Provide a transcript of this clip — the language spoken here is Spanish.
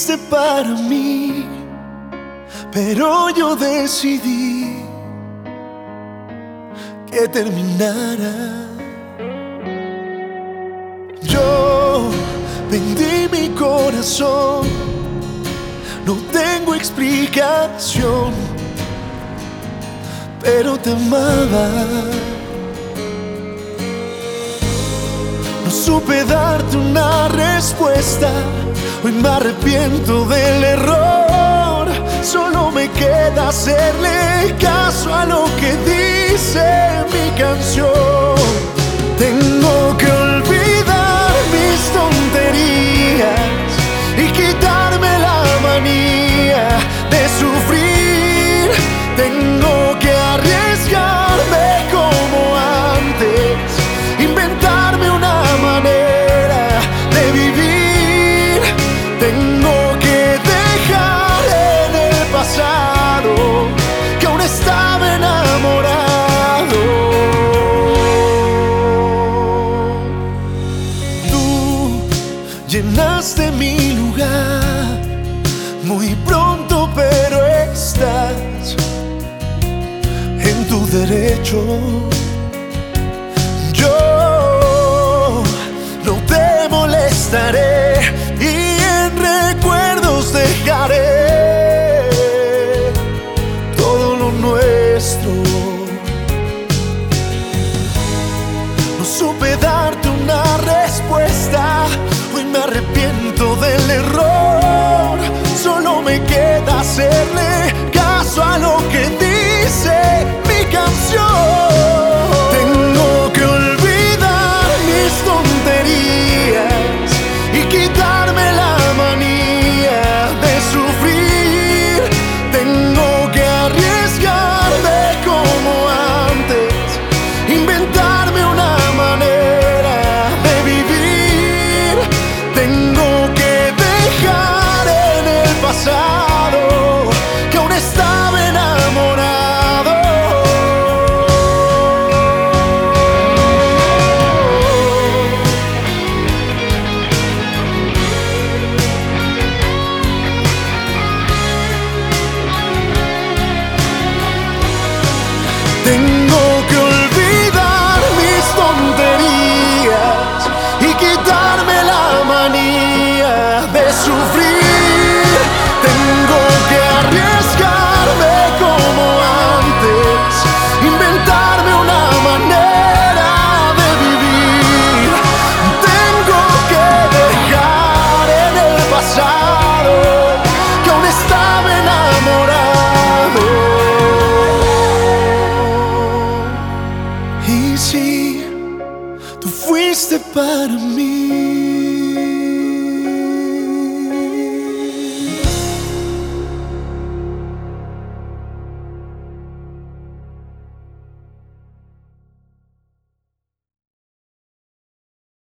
fuiste para mí, pero yo decidí que terminara. Yo vendí mi corazón, no tengo explicación, pero te amaba. No supe darte una respuesta, hoy me arrepiento del error. Solo me queda hacerle caso a lo que dice mi canción. Tengo que olvidar mis tonterías y quitarme la manía de sufrir. Tengo que arriesgarme como antes, inventarme una manera de vivir. Tengo que dejar en el pasado que aún estaba enamorado. Tú llenaste mi lugar muy pronto, pero estás en tu derecho.